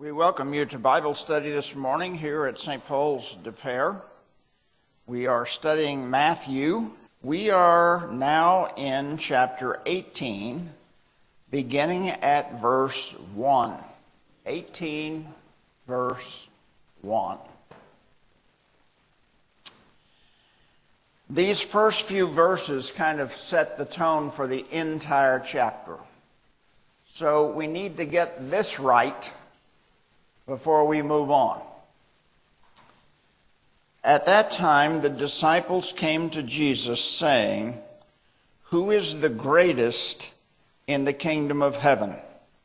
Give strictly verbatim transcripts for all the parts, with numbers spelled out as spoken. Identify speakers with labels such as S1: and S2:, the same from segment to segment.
S1: We welcome you to Bible study this morning here at Saint Paul's de Pere. We are studying Matthew. We are now in chapter eighteen, beginning at verse one. eighteen, verse one. These first few verses kind of set the tone for the entire chapter. So we need to get this right before we move on. At that time, the disciples came to Jesus, saying, "Who is the greatest in the kingdom of heaven?"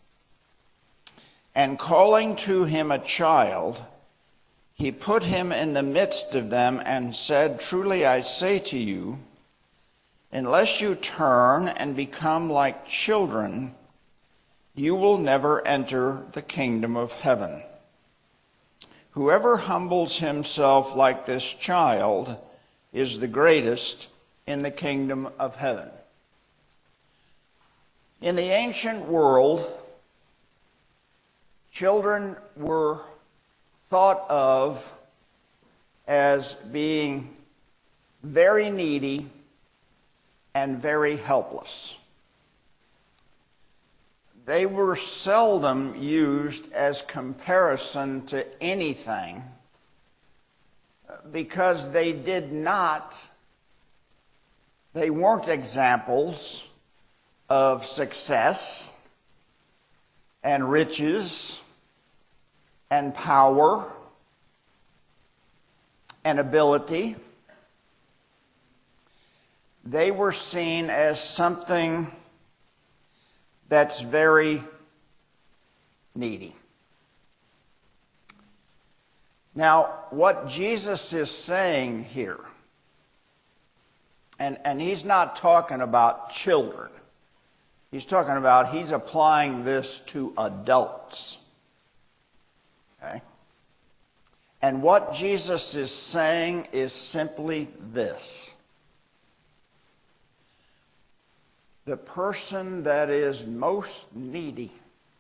S1: And calling to him a child, he put him in the midst of them and said, "Truly I say to you, unless you turn and become like children, you will never enter the kingdom of heaven. Whoever humbles himself like this child is the greatest in the kingdom of heaven." In the ancient world, children were thought of as being very needy and very helpless. They were seldom used as comparison to anything because they did not, they weren't examples of success and riches and power and ability. They were seen as something that's very needy. Now, what Jesus is saying here, and, and he's not talking about children. He's talking about, he's applying this to adults. Okay? And what Jesus is saying is simply this: the person that is most needy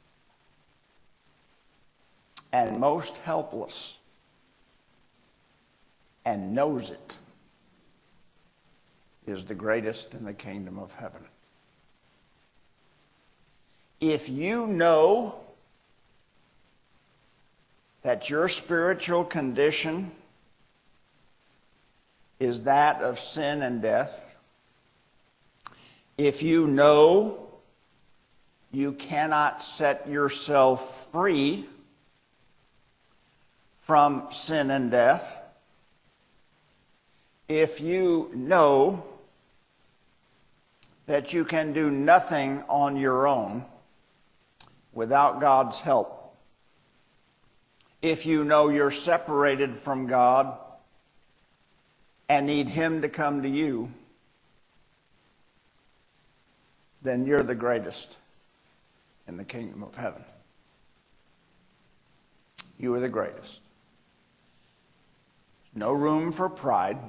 S1: and most helpless and knows it is the greatest in the kingdom of heaven. If you know that your spiritual condition is that of sin and death, if you know you cannot set yourself free from sin and death, if you know that you can do nothing on your own without God's help, if you know you're separated from God and need Him to come to you, then you're the greatest in the kingdom of heaven. You are the greatest. No room for pride.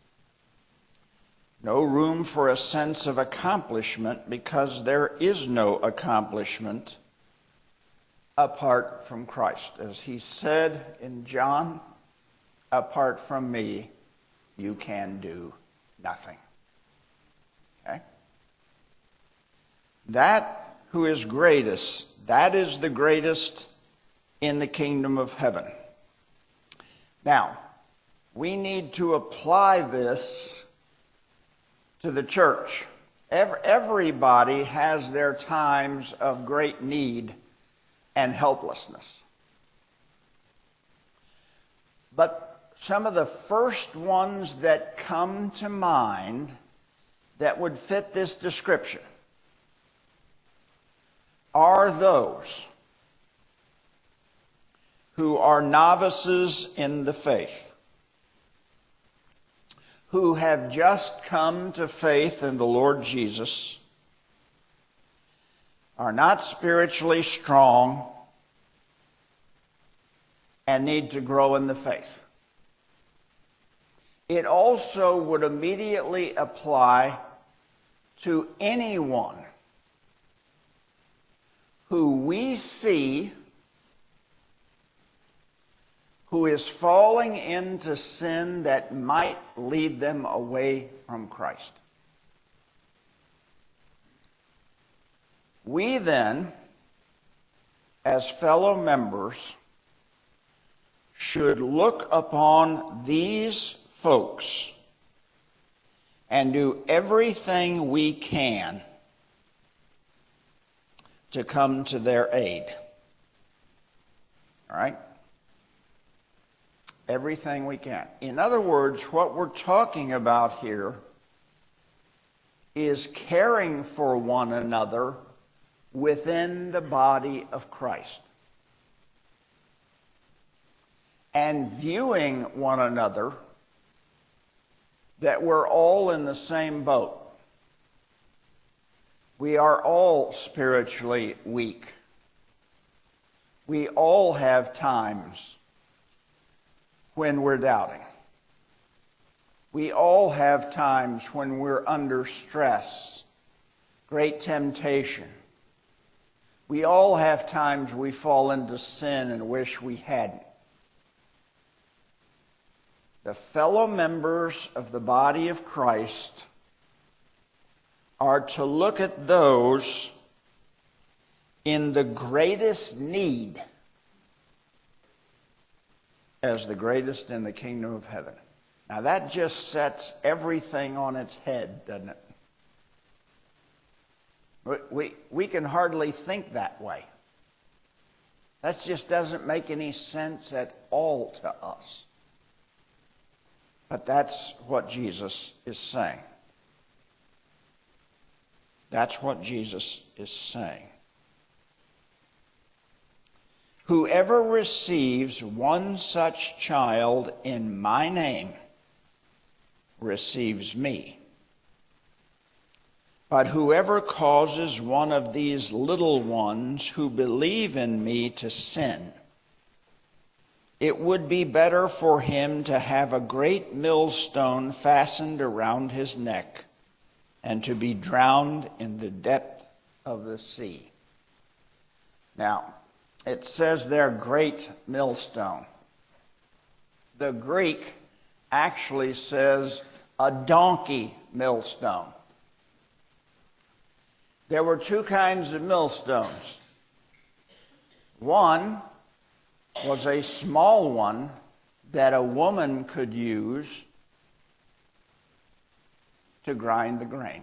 S1: No room for a sense of accomplishment, because there is no accomplishment apart from Christ. As he said in John, "Apart from me, you can do nothing." Okay? That who is greatest, that is the greatest in the kingdom of heaven. Now, we need to apply this to the church. Everybody has their times of great need and helplessness. But some of the first ones that come to mind that would fit this description are those who are novices in the faith, who have just come to faith in the Lord Jesus, are not spiritually strong, and need to grow in the faith. It also would immediately apply to anyone who we see who is falling into sin that might lead them away from Christ. We then, as fellow members, should look upon these folks and do everything we can to come to their aid. All right? Everything we can. In other words, what we're talking about here is caring for one another within the body of Christ, and viewing one another that we're all in the same boat. We are all spiritually weak. We all have times when we're doubting. We all have times when we're under stress, great temptation. We all have times we fall into sin and wish we hadn't. The fellow members of the body of Christ are to look at those in the greatest need as the greatest in the kingdom of heaven. Now that just sets everything on its head, doesn't it? We, we, we can hardly think that way. That just doesn't make any sense at all to us. But that's what Jesus is saying. That's what Jesus is saying. Whoever receives one such child in my name receives me. But whoever causes one of these little ones who believe in me to sin, it would be better for him to have a great millstone fastened around his neck and to be drowned in the depth of the sea. Now, it says there, great millstone. The Greek actually says a donkey millstone. There were two kinds of millstones. One was a small one that a woman could use to grind the grain.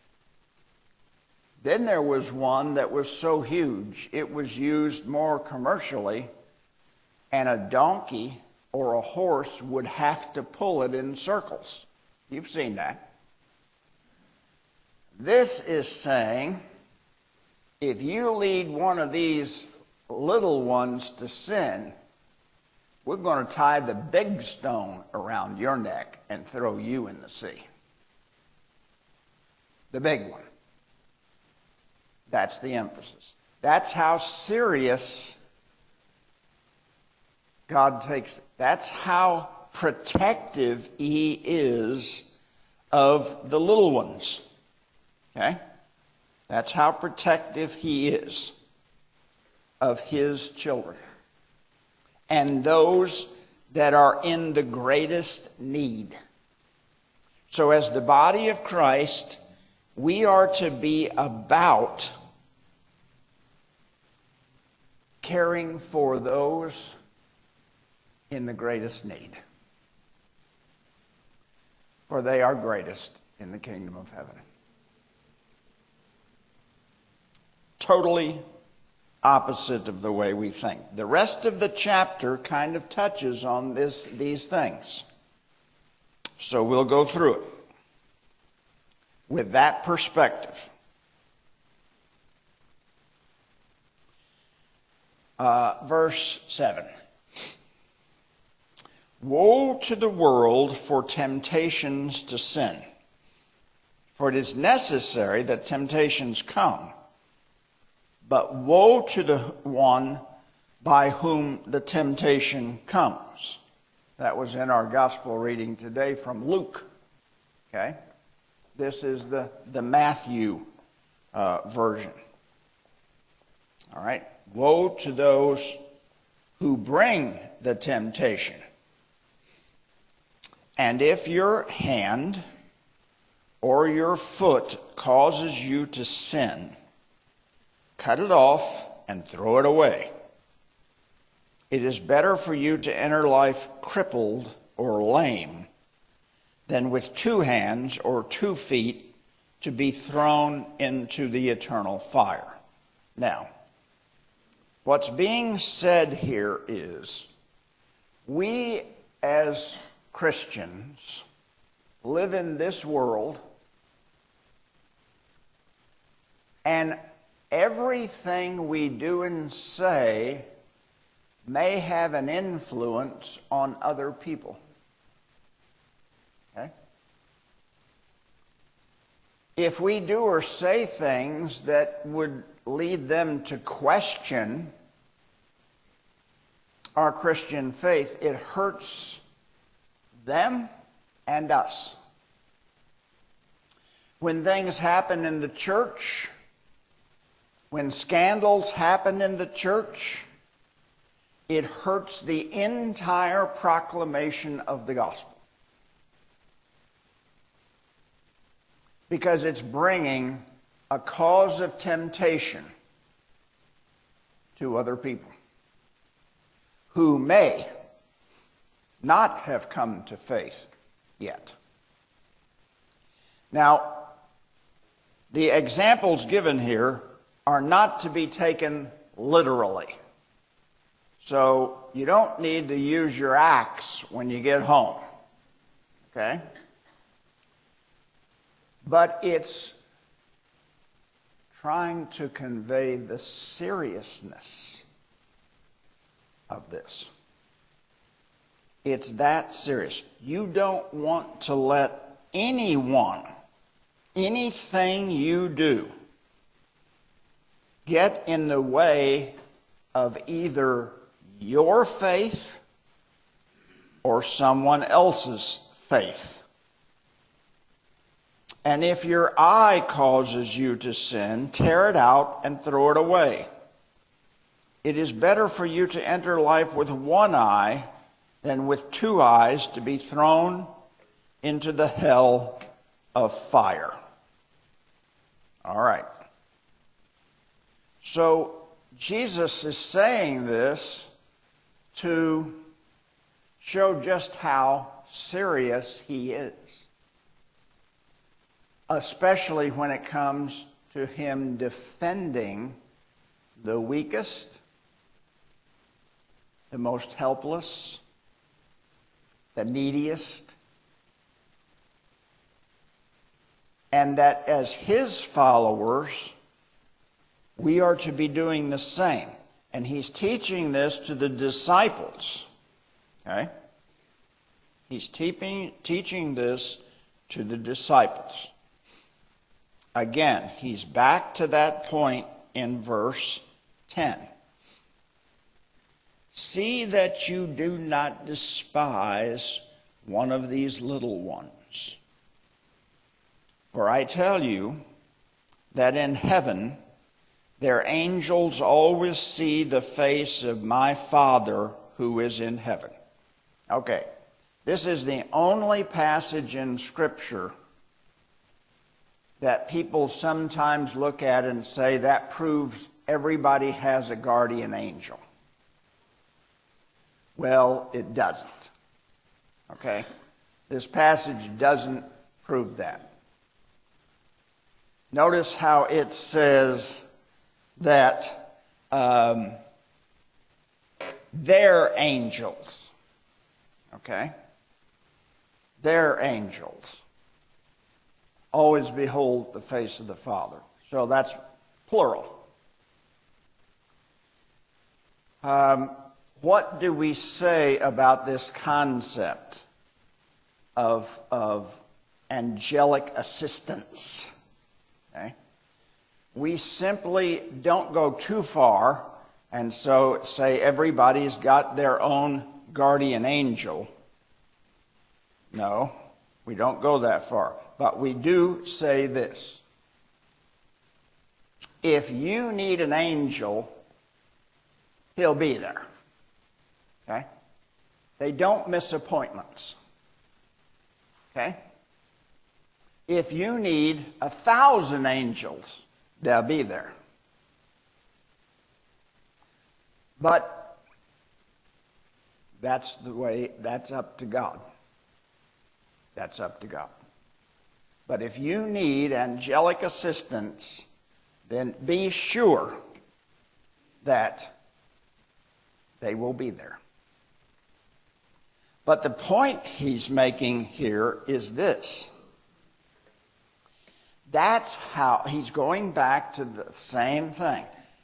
S1: Then there was one that was so huge it was used more commercially, and a donkey or a horse would have to pull it in circles. You've seen that. This is saying, if you lead one of these little ones to sin, we're going to tie the big stone around your neck and throw you in the sea. The big one. That's the emphasis. That's how serious God takes it. That's how protective He is of the little ones. Okay? That's how protective He is of His children. And those that are in the greatest need. So as the body of Christ, we are to be about caring for those in the greatest need. For they are greatest in the kingdom of heaven. Totally opposite of the way we think. The rest of the chapter kind of touches on this, these things. So we'll go through it with that perspective. Uh, verse seven. Woe to the world for temptations to sin, for it is necessary that temptations come. But woe to the one by whom the temptation comes. That was in our gospel reading today from Luke. Okay? This is the, the Matthew uh, version. All right? Woe to those who bring the temptation. And if your hand or your foot causes you to sin, cut it off and throw it away. It is better for you to enter life crippled or lame than with two hands or two feet to be thrown into the eternal fire. Now, what's being said here is, we as Christians live in this world, and everything we do and say may have an influence on other people. Okay? If we do or say things that would lead them to question our Christian faith, it hurts them and us. When things happen in the church, when scandals happen in the church, it hurts the entire proclamation of the gospel. Because it's bringing a cause of temptation to other people who may not have come to faith yet. Now, the examples given here are not to be taken literally. So you don't need to use your axe when you get home. Okay? But it's trying to convey the seriousness of this. It's that serious. You don't want to let anyone, anything you do, get in the way of either your faith or someone else's faith. And if your eye causes you to sin, tear it out and throw it away. It is better for you to enter life with one eye than with two eyes to be thrown into the hell of fire. All right. So Jesus is saying this to show just how serious he is, especially when it comes to him defending the weakest, the most helpless, the neediest, and that as his followers, we are to be doing the same. And he's teaching this to the disciples. Okay? He's teaching, teaching this to the disciples. Again, he's back to that point in verse ten. See that you do not despise one of these little ones. For I tell you that in heaven their angels always see the face of my Father who is in heaven. Okay, this is the only passage in Scripture that people sometimes look at and say that proves everybody has a guardian angel. Well, it doesn't. Okay? This passage doesn't prove that. Notice how it says that um, they're angels. Okay? They're angels. Always behold the face of the Father. So that's plural. Um, what do we say about this concept of, of angelic assistance? Okay? We simply don't go too far and so say everybody's got their own guardian angel. No, we don't go that far. But we do say this. If you need an angel, he'll be there. Okay? They don't miss appointments. Okay? If you need a thousand angels, they'll be there. But that's the way, that's up to God. That's up to God. But if you need angelic assistance, then be sure that they will be there. But the point he's making here is this. That's how, he's going back to the same thing.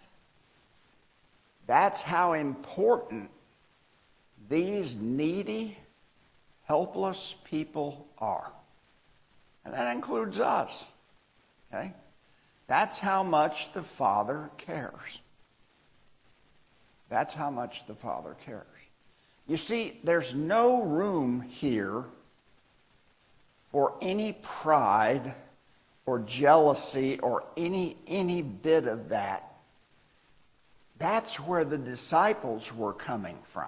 S1: That's how important these needy, helpless people are. And that includes us. Okay? That's how much the Father cares. That's how much the Father cares. You see, there's no room here for any pride or jealousy or any, any bit of that. That's where the disciples were coming from.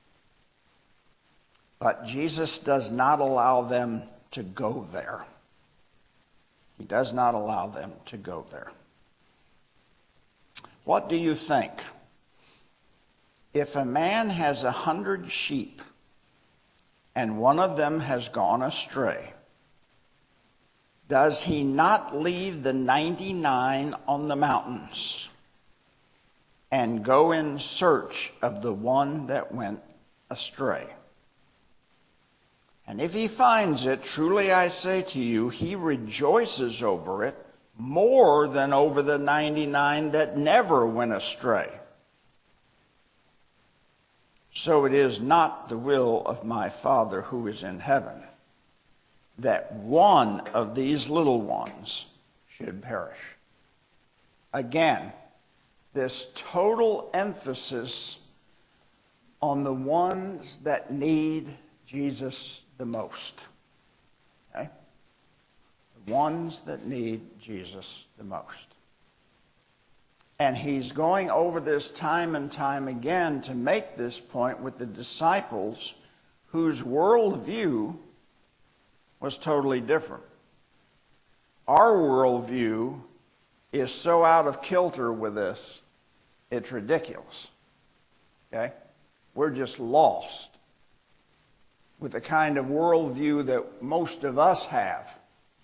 S1: But Jesus does not allow them to go there. He does not allow them to go there. What do you think? If a man has a hundred sheep and one of them has gone astray, does he not leave the ninety-nine on the mountains and go in search of the one that went astray? And if he finds it, truly I say to you, he rejoices over it more than over the ninety-nine that never went astray. So it is not the will of my Father who is in heaven that one of these little ones should perish. Again, this total emphasis on the ones that need Jesus the most. Okay? The ones that need Jesus the most. And he's going over this time and time again to make this point with the disciples whose worldview was totally different. Our worldview is so out of kilter with this, it's ridiculous. Okay? We're just lost with the kind of worldview that most of us have.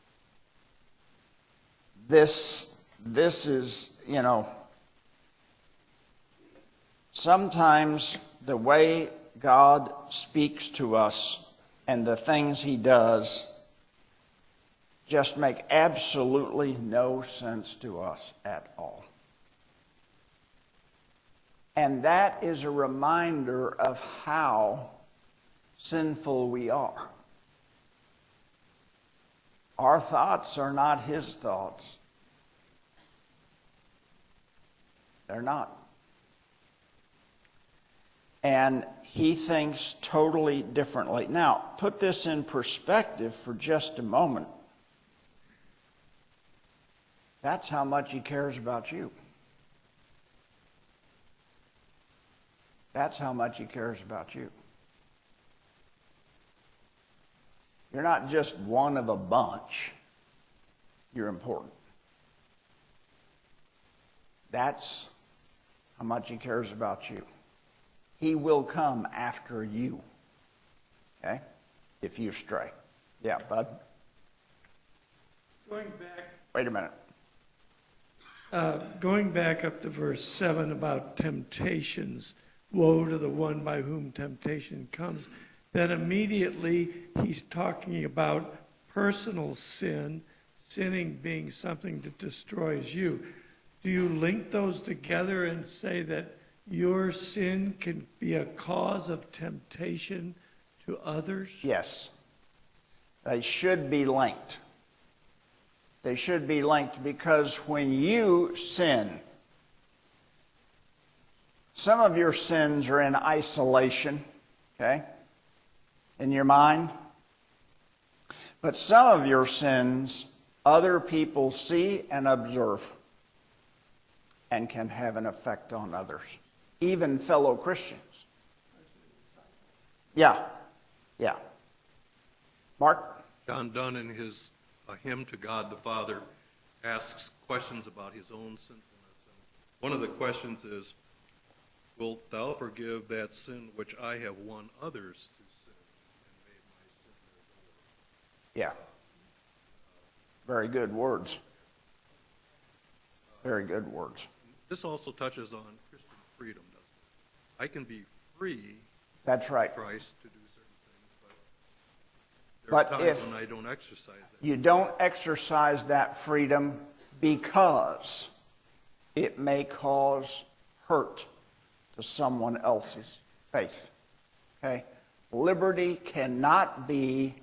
S1: This, this is, you know, sometimes the way God speaks to us and the things he does just make absolutely no sense to us at all. And that is a reminder of how sinful we are. Our thoughts are not his thoughts. They're not. And he thinks totally differently. Now, put this in perspective for just a moment. That's how much he cares about you. That's how much he cares about you. You're not just one of a bunch. You're important. That's how much he cares about you. He will come after you. Okay? If you stray. Yeah, bud?
S2: Going back,
S1: Wait a minute.
S2: uh, going back up to verse seven about temptations, woe to the one by whom temptation comes, that immediately he's talking about personal sin, sinning being something that destroys you. Do you link those together and say that your sin can be a cause of temptation to others?
S1: Yes. They should be linked. They should be linked because when you sin, some of your sins are in isolation, okay, in your mind. But some of your sins, other people see and observe and can have an effect on others, even fellow Christians. Yeah, yeah. Mark?
S3: John Donne, in his uh, hymn to God the Father, asks questions about his own sinfulness. And one of the questions is, wilt thou forgive that sin which I have won others to sin and made my sin their Lord?
S1: Yeah. Very good words. Very good words.
S3: This also touches on Christian freedom, doesn't it? I can be free
S1: That's right.
S3: in Christ to do certain things, but there
S1: But
S3: are times
S1: if
S3: when I don't exercise that.
S1: you don't exercise that freedom because it may cause hurt to someone else's faith. Okay? Liberty cannot be,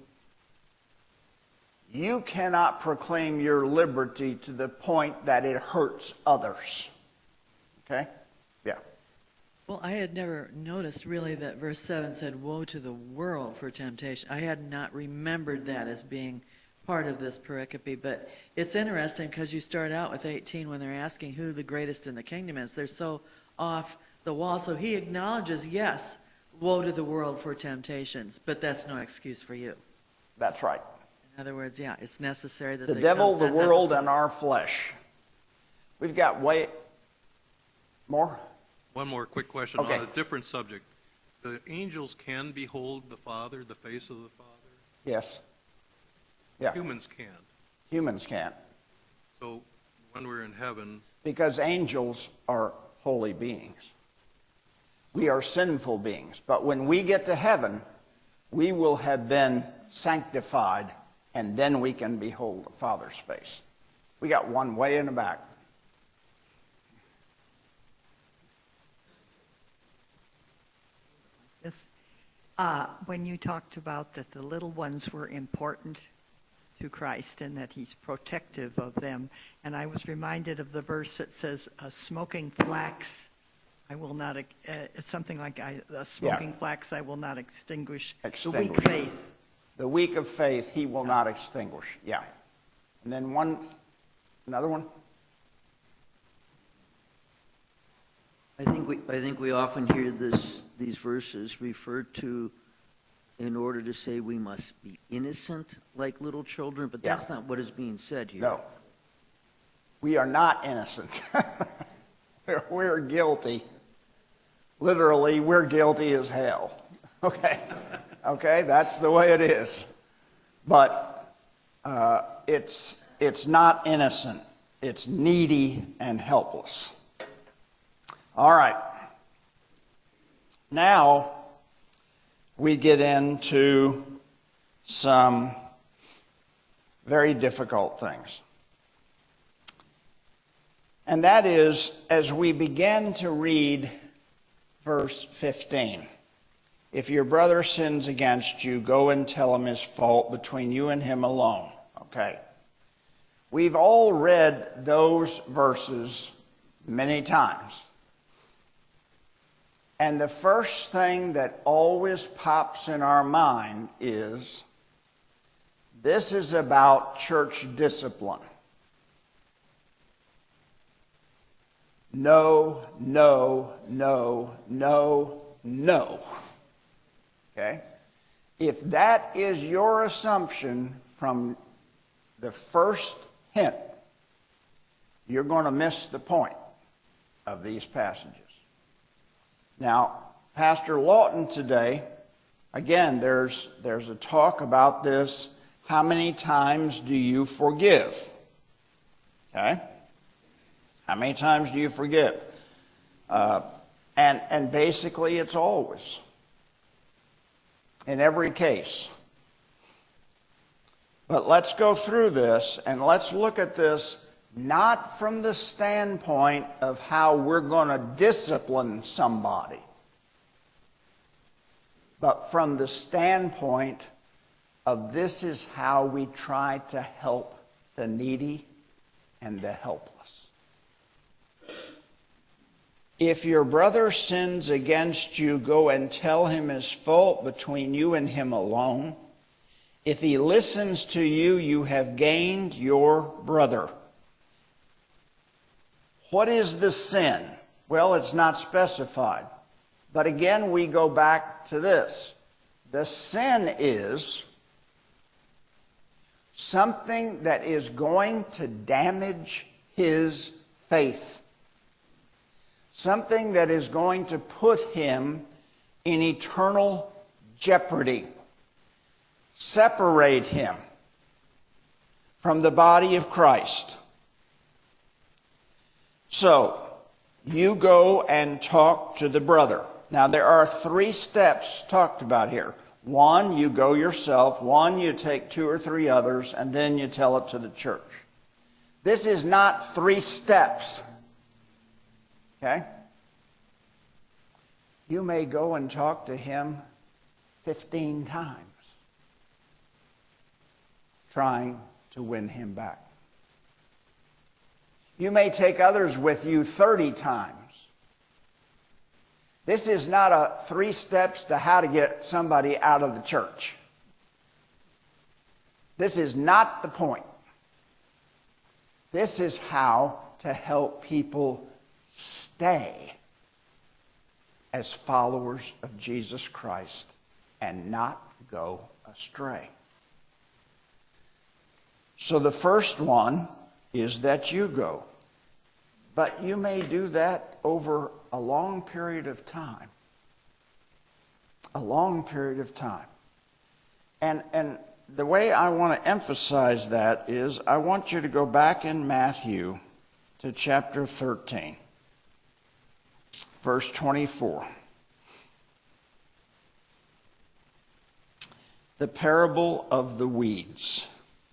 S1: you cannot proclaim your liberty to the point that it hurts others. Okay? Yeah.
S4: Well, I had never noticed really that verse seven said, woe to the world for temptation. I had not remembered that as being part of this pericope, but it's interesting because you start out with eighteen when they're asking who the greatest in the kingdom is. They're so off the wall. So he acknowledges, yes, woe to the world for temptations, but that's no excuse for you.
S1: That's right.
S4: In other words, yeah, it's necessary that
S1: The
S4: they
S1: devil,
S4: come
S1: the
S4: to
S1: world,
S4: have-
S1: and our flesh. We've got way more.
S3: One more quick question
S1: Okay.
S3: on a different subject. The angels can behold the Father, the face of the Father.
S1: Yes. Yeah.
S3: Humans can't.
S1: Humans can't.
S3: So when we're in heaven,
S1: Because angels are holy beings. We are sinful beings. But when we get to heaven, we will have been sanctified, and then we can behold the Father's face. We got one way in the back.
S5: Yes. Uh, when you talked about that the little ones were important to Christ and that he's protective of them, and I was reminded of the verse that says, a smoking flax I will not, uh, it's something like I, a smoking
S1: Yeah.
S5: flax I will not extinguish. The
S1: Extinguish.
S5: weak faith.
S1: The weak of faith he will not extinguish. Yeah. And then one, another one.
S6: I think we, I think we often hear this, these verses referred to in order to say we must be innocent like little children, but
S1: Yeah.
S6: that's not what is being said here.
S1: No. We are not innocent. we're, we're guilty. Literally, we're guilty as hell. Okay? Okay? That's the way it is. But uh, it's, it's not innocent. It's needy and helpless. All right. Now we get into some very difficult things. And that is, as we begin to read verse fifteen, if your brother sins against you, go and tell him his fault between you and him alone. Okay. We've all read those verses many times. And the first thing that always pops in our mind is, this is about church discipline. No, no, no, no, no. Okay? If that is your assumption from the first hint, you're going to miss the point of these passages. Now, Pastor Lawton today, again, there's, there's a talk about this. How many times do you forgive? Okay? How many times do you forgive? Uh, and, and basically, it's always. In every case. But let's go through this, and let's look at this not from the standpoint of how we're going to discipline somebody, but from the standpoint of this is how we try to help the needy and the helpless. If your brother sins against you, go and tell him his fault between you and him alone. If he listens to you, you have gained your brother. What is the sin? Well, it's not specified. But again, we go back to this. The sin is something that is going to damage his faith. Something that is going to put him in eternal jeopardy. Separate him from the body of Christ. So, you go and talk to the brother. Now, there are three steps talked about here. One, you go yourself. One, you take two or three others, and then you tell it to the church. This is not three steps. Okay? You may go and talk to him fifteen times, trying to win him back. You may take others with you thirty times. This is not a three steps to how to get somebody out of the church. This is not the point. This is how to help people stay as followers of Jesus Christ and not go astray. So the first one is that you go. But you may do that over a long period of time. A long period of time. And, and the way I want to emphasize that is I want you to go back in Matthew to chapter thirteen, verse twenty-four. The parable of the weeds.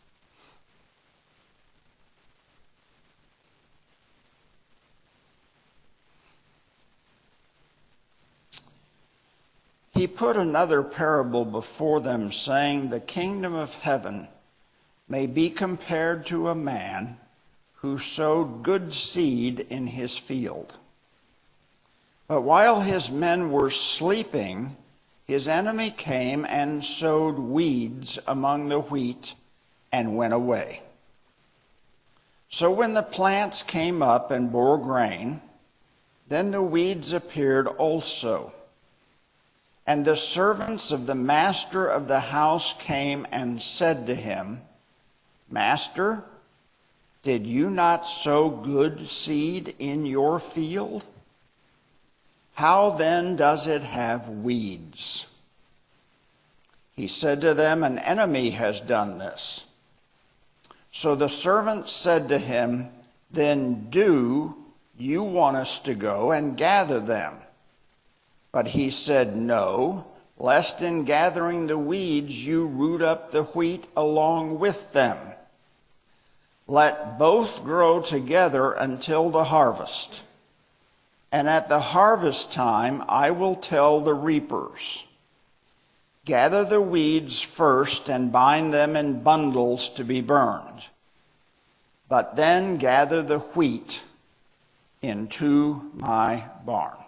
S1: He put another parable before them, saying, the kingdom of heaven may be compared to a man who sowed good seed in his field. But while his men were sleeping, his enemy came and sowed weeds among the wheat and went away. So when the plants came up and bore grain, then the weeds appeared also. And the servants of the master of the house came and said to him, Master, did you not sow good seed in your field? How then does it have weeds? He said to them, an enemy has done this. So the servants said to him, then do you want us to go and gather them? But he said, no, lest in gathering the weeds you root up the wheat along with them. Let both grow together until the harvest. And at the harvest time I will tell the reapers, gather the weeds first and bind them in bundles to be burned, but then gather the wheat into my barn.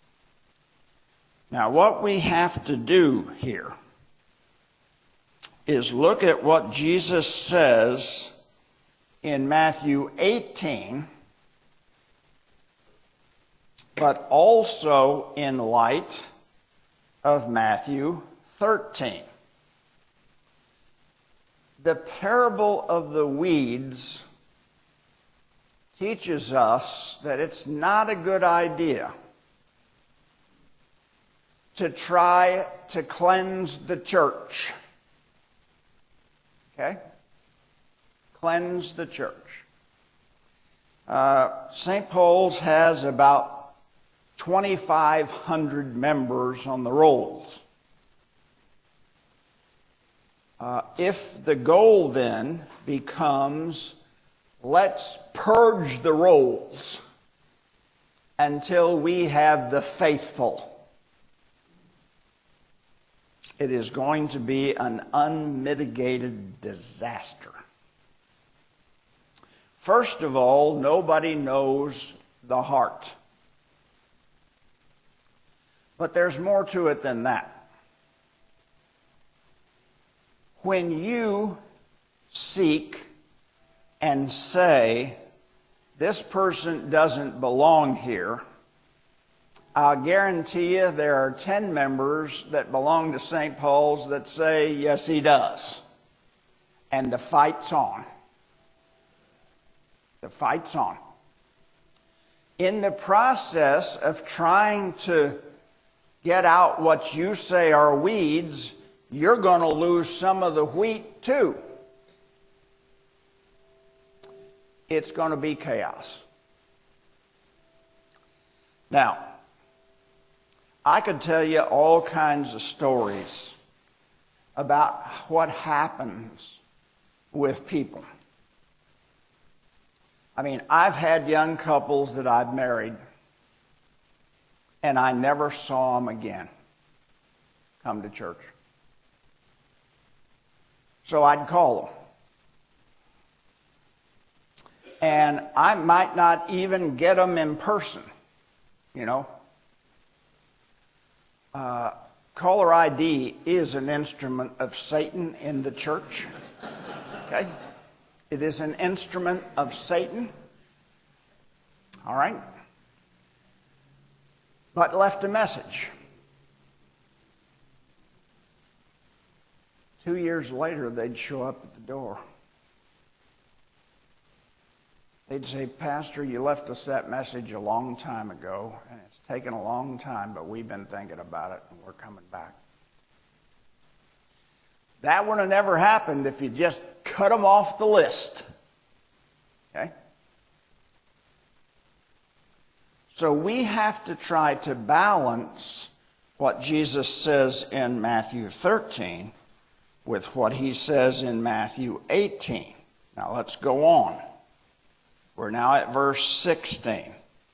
S1: Now, what we have to do here is look at what Jesus says in Matthew eighteen, but also in light of Matthew thirteen. The parable of the weeds teaches us that it's not a good idea to try to cleanse the church. Okay? Cleanse the church. Uh, Saint Paul's has about twenty-five hundred members on the rolls. Uh, if the goal then becomes, let's purge the rolls until we have the faithful, it is going to be an unmitigated disaster. First of all, nobody knows the heart. But there's more to it than that. When you seek and say, this person doesn't belong here, I'll guarantee you there are ten members that belong to Saint Paul's that say, yes, he does. And the fight's on. The fight's on. In the process of trying to get out what you say are weeds, you're going to lose some of the wheat too. It's going to be chaos. Now, I could tell you all kinds of stories about what happens with people. I mean, I've had young couples that I've married, and I never saw them again come to church. So I'd call them. And I might not even get them in person, you know. Uh, caller I D is an instrument of Satan in the church. Okay? It is an instrument of Satan. All right? But left a message. Two years later, they'd show up at the door. They'd say, Pastor, you left us that message a long time ago, and it's taken a long time, but we've been thinking about it, and we're coming back. That would have never happened if you just cut them off the list. Okay? So we have to try to balance what Jesus says in Matthew thirteen with what he says in Matthew eighteen. Now let's go on. We're now at verse sixteen.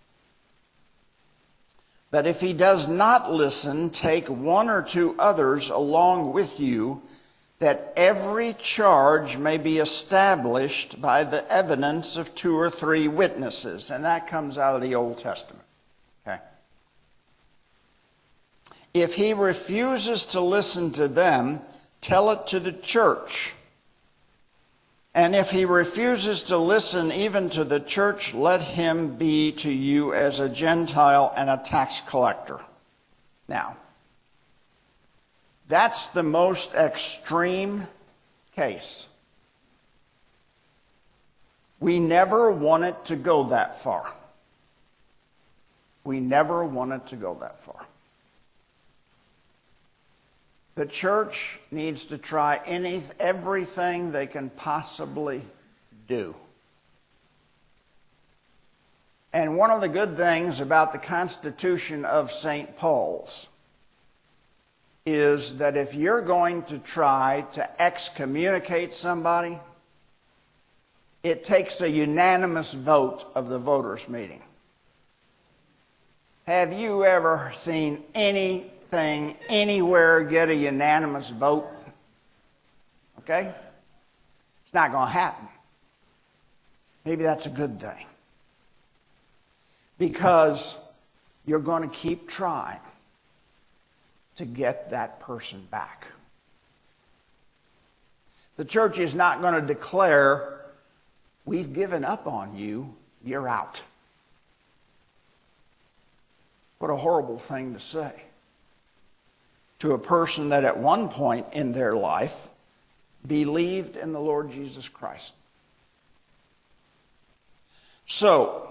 S1: But if he does not listen, take one or two others along with you, that every charge may be established by the evidence of two or three witnesses. And that comes out of the Old Testament. Okay. If he refuses to listen to them, tell it to the church. And if he refuses to listen even to the church, let him be to you as a Gentile and a tax collector. Now, that's the most extreme case. We never want it to go that far. We never want it to go that far. The church needs to try any, everything they can possibly do. And one of the good things about the Constitution of Saint Paul's is that if you're going to try to excommunicate somebody, it takes a unanimous vote of the voters' meeting. Have you ever seen anything anywhere get a unanimous vote? Okay? It's not going to happen. Maybe that's a good thing. Because you're going to keep trying to get that person back. The church is not going to declare, we've given up on you, you're out. What a horrible thing to say to a person that at one point in their life believed in the Lord Jesus Christ. So,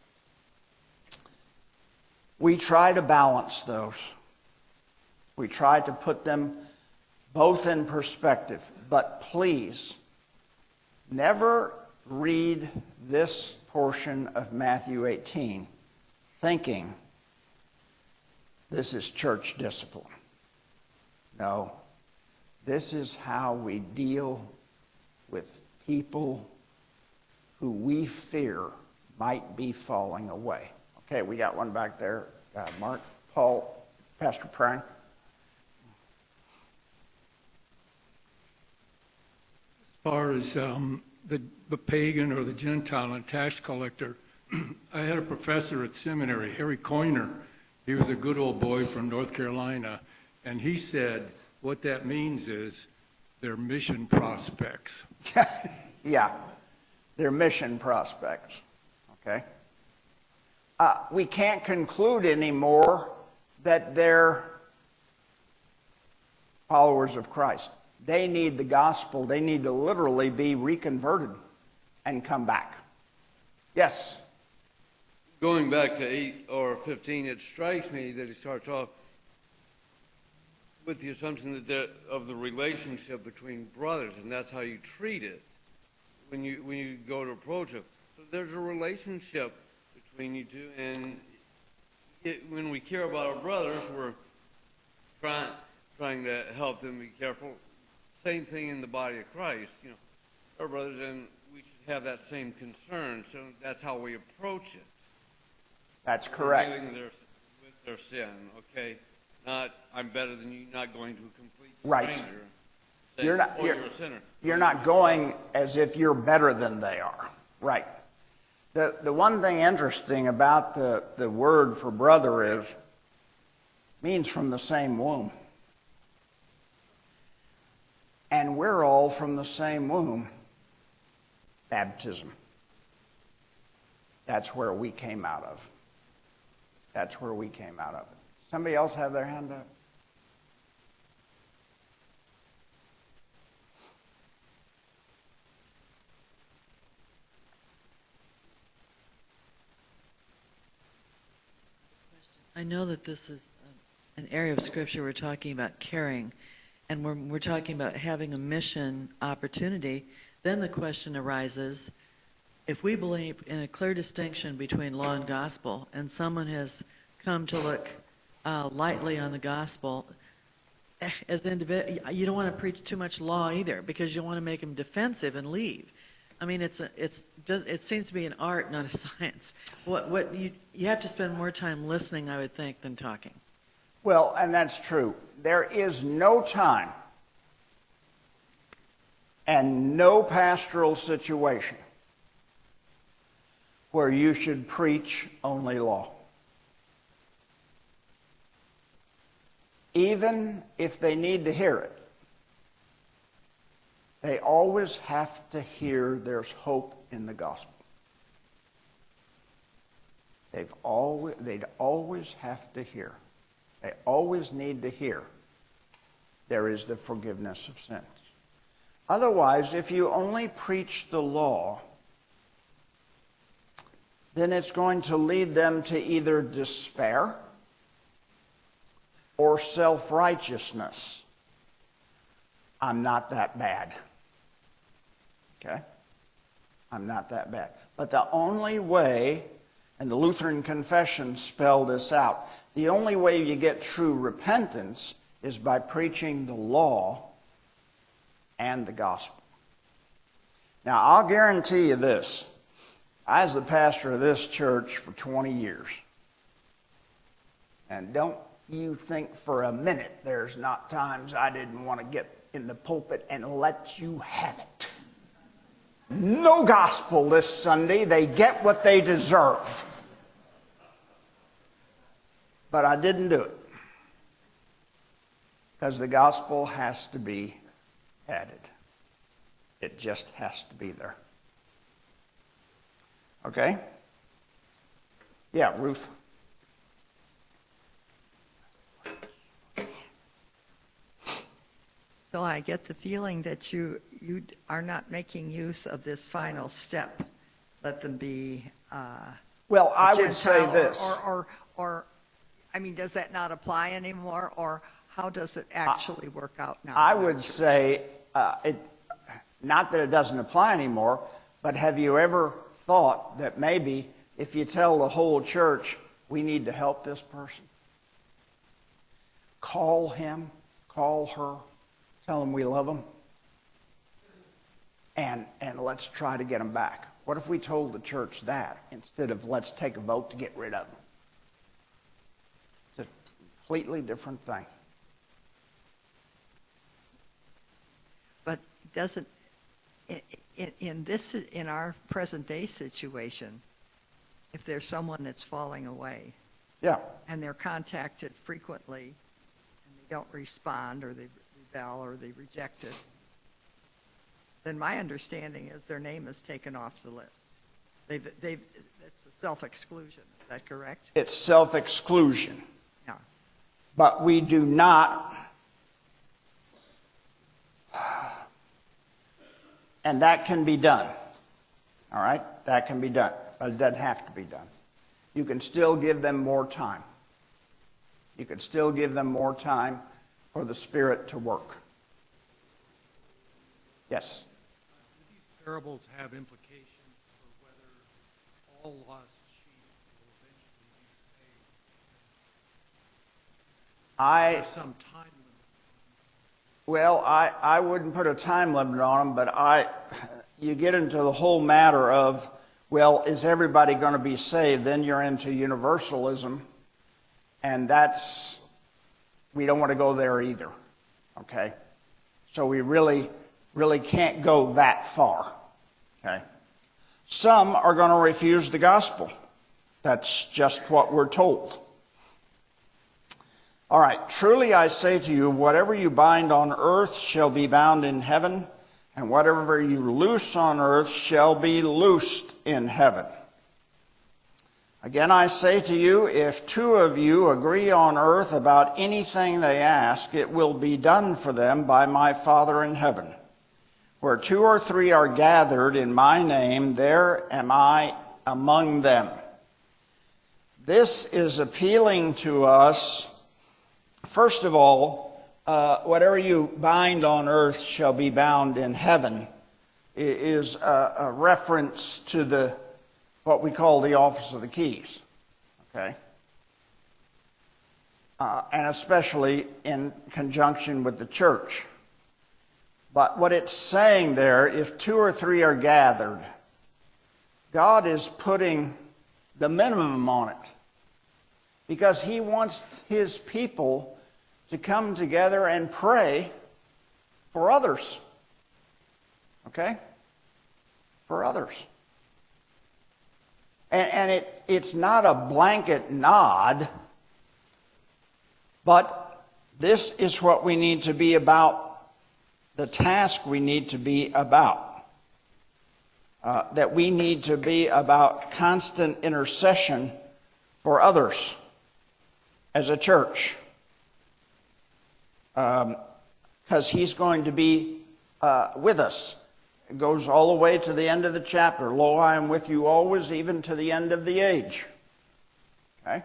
S1: we try to balance those. We try to put them both in perspective. But please, never read this portion of Matthew eighteen thinking this is church discipline. No, this is how we deal with people who we fear might be falling away. Okay, we got one back there. Uh, Mark, Paul, Pastor Prang.
S7: As far as um, the, the pagan or the Gentile and tax collector, I had a professor at seminary, Harry Coyner. He was a good old boy from North Carolina. And he said, what that means is they're mission prospects.
S1: Yeah, they're mission prospects. Okay? uh, we can't conclude anymore that they're followers of Christ. They need the gospel. They need to literally be reconverted and come back. Yes?
S8: Going back to eight or fifteen, it strikes me that he starts off with the assumption that there, of the relationship between brothers, and that's how you treat it when you when you go to approach it. So there's a relationship between you two, and it, when we care about our brothers, we're trying trying to help them be careful. Same thing in the body of Christ, you know, our brothers, and we should have that same concern. So that's how we approach it.
S1: That's correct.
S8: Dealing with their, with their sin, okay? Not, I'm better than you, not going to a complete
S1: Right.
S8: stranger. Saying,
S1: You're not,
S8: oh,
S1: you're,
S8: you're a sinner.
S1: you're not going as if you're better than they are. Right. The, the one thing interesting about the, the word for brother is, means from the same womb. And we're all from the same womb. Baptism. That's where we came out of. That's where we came out of. Somebody else have their hand up?
S4: I know that this is um, an area of Scripture we're talking about caring, and we're, we're talking about having a mission opportunity. Then the question arises, if we believe in a clear distinction between law and gospel, and someone has come to look uh, lightly on the gospel, eh, as an individual, you don't want to preach too much law either, because you want to make them defensive and leave. I mean, it's a, it's it seems to be an art, not a science. What what you you have to spend more time listening, I would think, than talking.
S1: Well, and that's true. There is no time and no pastoral situation where you should preach only law. Even if they need to hear it, they always have to hear there's hope in the gospel. They've always, they'd always have to hear. They always need to hear there is the forgiveness of sins. Otherwise, if you only preach the law, then it's going to lead them to either despair or self-righteousness. I'm not that bad. Okay? I'm not that bad. But the only way, and the Lutheran Confession spell this out, the only way you get true repentance is by preaching the law and the gospel. Now, I'll guarantee you this. I was the pastor of this church for twenty years. And don't you think for a minute there's not times I didn't want to get in the pulpit and let you have it. No gospel this Sunday. They get what they deserve. But I didn't do it. Because the gospel has to be added. It just has to be there. Okay? Yeah, Ruth.
S5: So I get the feeling that you you are not making use of this final step. Let them be. Uh,
S1: Well, I would
S5: Gentile
S1: say
S5: or-
S1: this.
S5: Or, or, or, I mean, does that not apply anymore, or how does it actually work out now?
S1: I would say, uh, it, not that it doesn't apply anymore, but have you ever thought that maybe if you tell the whole church, we need to help this person, call him, call her, tell them we love them, and, and let's try to get them back. What if we told the church that instead of let's take a vote to get rid of them? It's a completely different thing.
S5: But doesn't, in, in, in this, in our present day situation, if there's someone that's falling away
S1: Yeah.
S5: and they're contacted frequently and they don't respond or they rebel or they reject it, then my understanding is their name is taken off the list. They've, they've, it's a self-exclusion, is that correct?
S1: It's self-exclusion.
S5: Yeah.
S1: But we do not, and that can be done. All right? That can be done, but it doesn't have to be done. You can still give them more time. You can still give them more time for the Spirit to work. Yes?
S7: Do these parables have implications for whether all lost sheep will eventually be saved?
S1: I,
S7: There's some time limit.
S1: well, I, I wouldn't put a time limit on them, but I, you get into the whole matter of, well, is everybody going to be saved? Then you're into universalism, and that's, we don't want to go there either, okay? So we really, really can't go that far, okay? Some are going to refuse the gospel. That's just what we're told. All right, truly I say to you, whatever you bind on earth shall be bound in heaven, and whatever you loose on earth shall be loosed in heaven. Again, I say to you, if two of you agree on earth about anything they ask, it will be done for them by my Father in heaven. Where two or three are gathered in my name, there am I among them. This is appealing to us. First of all, uh, whatever you bind on earth shall be bound in heaven is a, a reference to the what we call the office of the keys, okay? Uh, and especially in conjunction with the church. But what it's saying there, if two or three are gathered, God is putting the minimum on it. Because he wants his people to come together and pray for others. Okay? For others. And, and it, it's not a blanket nod, but this is what we need to be about, the task we need to be about. Uh, that we need to be about constant intercession for others as a church. Because um, he's going to be uh, with us. It goes all the way to the end of the chapter. Lo, I am with you always, even to the end of the age. Okay?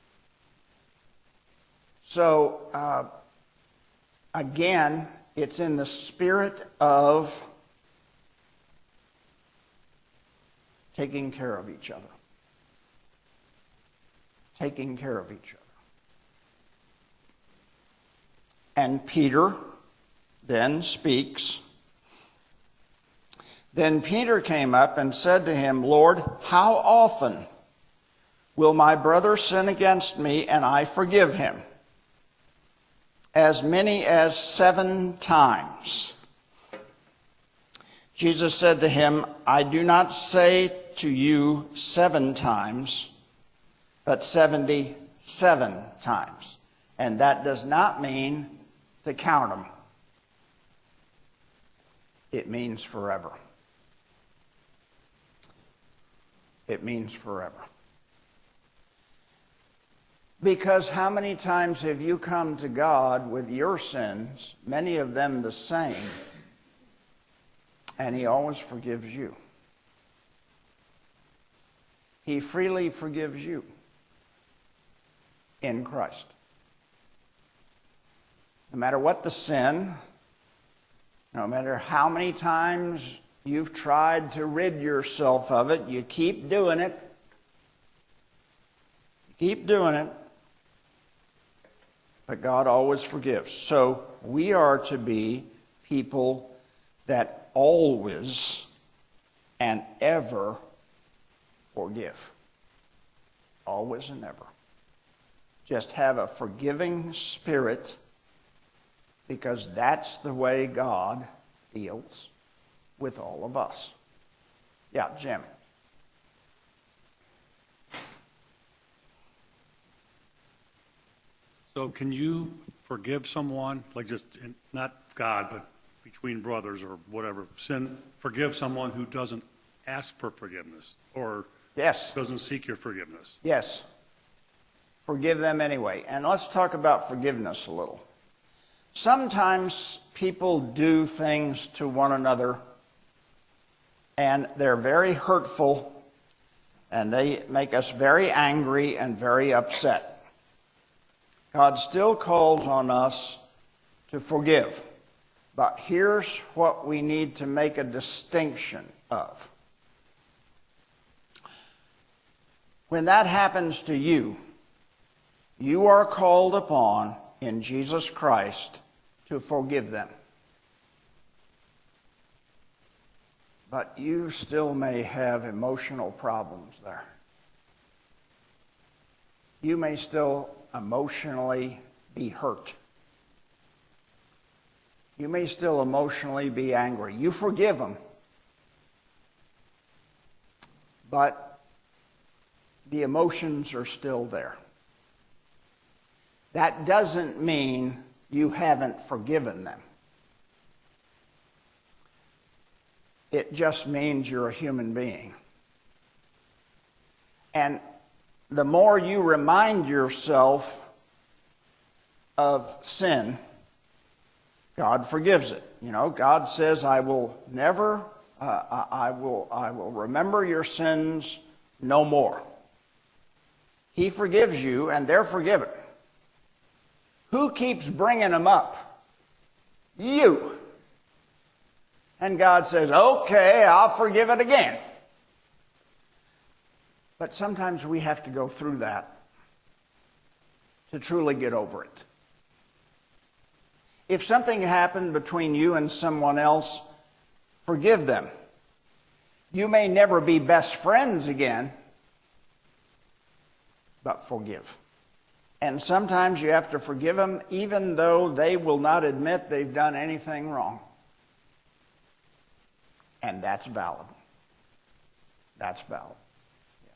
S1: So, uh, again, it's in the spirit of taking care of each other. Taking care of each other. And Peter then speaks. Then Peter came up and said to him, Lord, how often will my brother sin against me and I forgive him? As many as seven times. Jesus said to him, I do not say to you seven times, but seventy-seven times. And that does not mean to count them. It means forever. It means forever. Because how many times have you come to God with your sins, many of them the same, and he always forgives you? He freely forgives you in Christ. No matter what the sin, no matter how many times you've tried to rid yourself of it, you keep doing it. You keep doing it. But God always forgives. So we are to be people that always and ever forgive. Always and ever. Just have a forgiving spirit, because that's the way God deals with all of us. Yeah, Jim.
S9: So can you forgive someone, like just, not God, but between brothers or whatever, sin, forgive someone who doesn't ask for forgiveness? or
S1: Yes.
S9: doesn't seek your forgiveness.
S1: Yes. Forgive them anyway. And let's talk about forgiveness a little. Sometimes people do things to one another, and they're very hurtful, and they make us very angry and very upset. God still calls on us to forgive. But here's what we need to make a distinction of. When that happens to you, you are called upon in Jesus Christ to forgive them. But you still may have emotional problems there. You may still emotionally be hurt. You may still emotionally be angry. You forgive them, but the emotions are still there. That doesn't mean you haven't forgiven them. It just means you're a human being. And the more you remind yourself of sin, God forgives it. You know, God says, I will never, uh, I will, I will remember your sins no more. He forgives you, and they're forgiven. Who keeps bringing them up? You. And God says, okay, I'll forgive it again. But sometimes we have to go through that to truly get over it. If something happened between you and someone else, forgive them. You may never be best friends again, but forgive. And sometimes you have to forgive them even though they will not admit they've done anything wrong. And that's valid. That's valid. Yeah.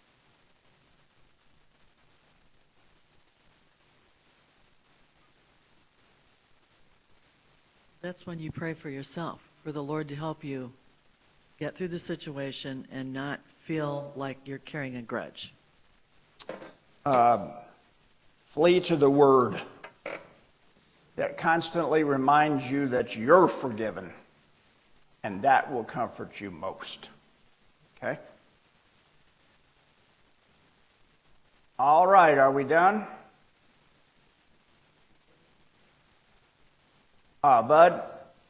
S4: That's when you pray for yourself, for the Lord to help you get through the situation and not feel like you're carrying a grudge.
S1: Uh, flee to the Word that constantly reminds you that you're forgiven, and that will comfort you most. Okay? All right, are we done? Uh, Bud?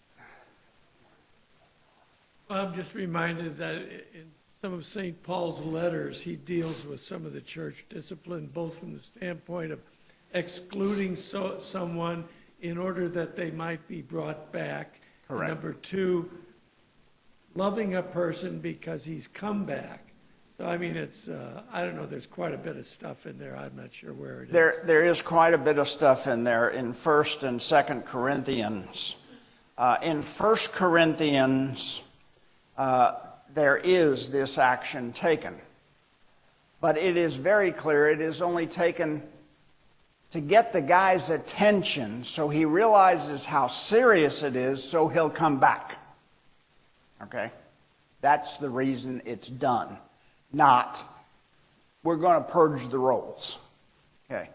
S2: I'm just reminded that in some of Saint Paul's letters, he deals with some of the church discipline, both from the standpoint of excluding so, someone in order that they might be brought back.
S1: Correct.
S2: And number two, loving a person because he's come back. So, I mean, it's, uh, I don't know, there's quite a bit of stuff in there. I'm not sure where it is.
S1: There, there is quite a bit of stuff in there in First and Second Corinthians. Uh, in First Corinthians, uh, there is this action taken. But it is very clear it is only taken to get the guy's attention so he realizes how serious it is so he'll come back. Okay? That's the reason it's done. Not, we're going to purge the rolls. Okay.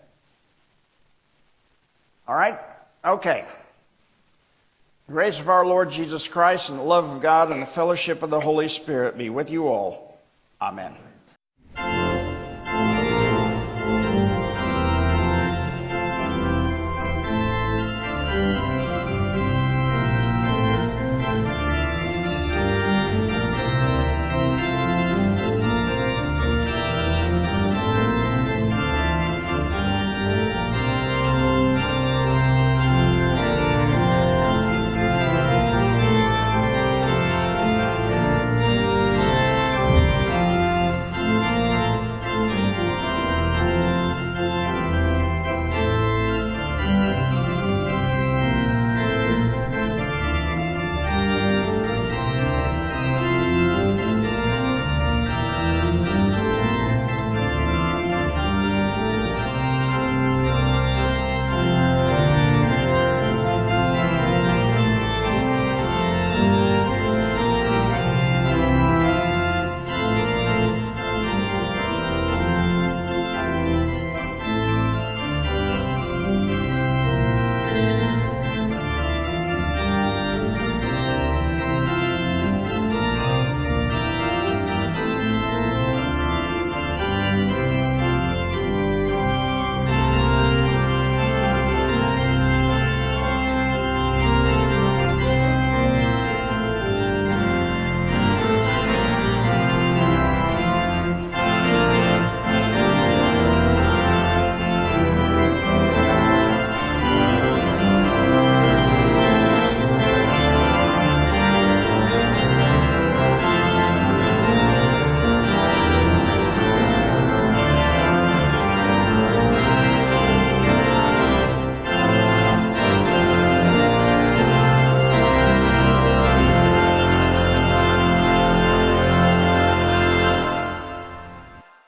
S1: All right? Okay. The grace of our Lord Jesus Christ and the love of God and the fellowship of the Holy Spirit be with you all. Amen.